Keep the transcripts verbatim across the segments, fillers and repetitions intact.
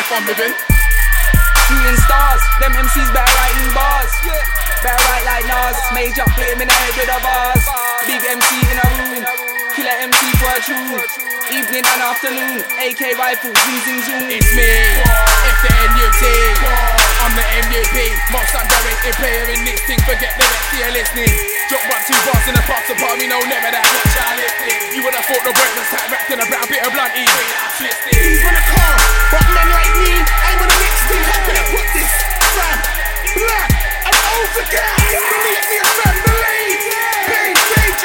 life I'm living. Shooting stars, them M Cs better writing bars. Better write like Nas, Major, hit him in the head with the bars. Big M C in a room, killer M C for a tune. Evening and afternoon, A K rifle, zoom zoom zoom. It's me, it's the N U T. I'm the M U P, most underrated player in this thing. Forget the rest of you listening. Drop one, two bars in the past apart, we know never that much I lifted. You would've thought the break was tight, wrapped in a brown bit of blunt E. He's on the car, but men like me ain't on the next thing. How can I put this? Fam, black, and over gas. Believe me, a fam, believe. Big, big,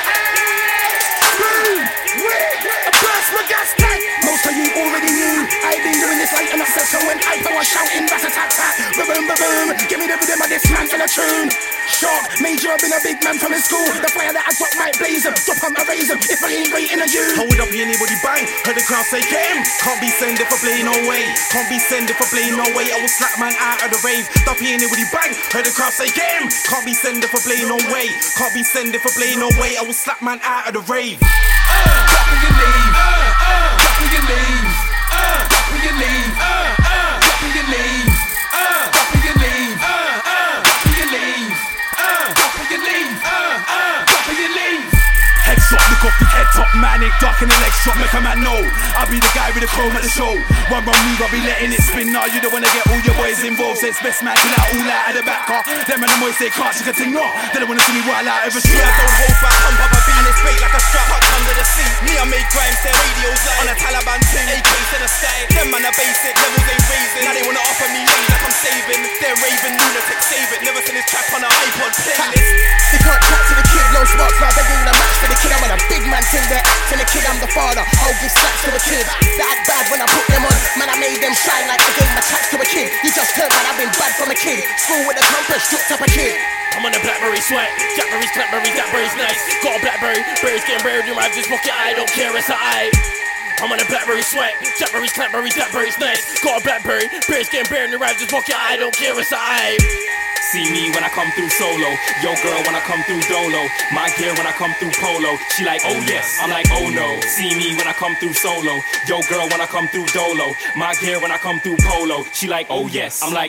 boom, wig, a burst my gas tank. Most of you already knew I've been doing this like an obsession. When I was shouting, rat-a-tat-tat, ba-boom, ba-boom. Give me the rhythm of this man for the tune. Shock, Major, I've been a big man from his school. The fire that I drop might blaze him. Drop on my razor if I ain't waiting on you. Hold up, anybody bang. Heard the crowd say, get him. Can't be sending for play, no way. Can't be sending for play, no way. I will slap man out of the rave. Stop anybody bang. Heard the crowd say, get him. Can't be sending for play, no way. Can't be sending for play, no way. I will slap man out of the rave. Uh, drop when you leave. Uh, uh, drop when you leave. Uh, drop when you leave. Uh, uh, drop when you leave. Uh, drop when you leave. Uh, uh, drop when you leave. Uh, drop when you leave. Uh, uh, drop when you leave. Headshot, look off the head top, manic, dark in the leg shot, make a man know. I'll be the guy with the chrome at the show. One wrong move, I'll be letting it spin. Now you don't wanna get all your boys involved. So it's best man, chill out all out of the back car. Them and the boys say can't shake a thing, no. They don't wanna see me wild out every street. I don't hold back, pump up a beat and it's straight like a strap tucked under the seat. Me, I make grime, say radios live on a Taliban ting, A K to the sky. Them man are basic, levels ain't raising. Now they wanna offer me money like I'm saving. They're raving, lunatic, save it. Never seen this trap on a iPod playlist. They can't chat to the kid, no smarts, now they ain't a match for the kid. I'm on a big man thing, they're acting the kid, I'm the father. I'll give slaps to a kid. They act bad when I put them on. Man, I made them shine like I gave my tracks to a kid. You just heard, man, I've been bad from a kid. School with a compass, stripped up a kid. I'm on a Blackberry sweat, Jackberries, Clackberries, that berry's nice. Got a Blackberry, berries getting buried in my just pocket, I don't care, it's a I. I'm on a Blackberry sweat, Jackberries, Clackberries, that berry's nice. Got a Blackberry, berries getting buried in the just pocket, I don't care, it's a I. See me when I come through solo. Yo girl when I come through dolo. My gear when I come through polo. She like oh yes, I'm like oh no. See me when I come through solo. Yo girl when I come through dolo. My gear when I come through polo. She like oh yes, I'm like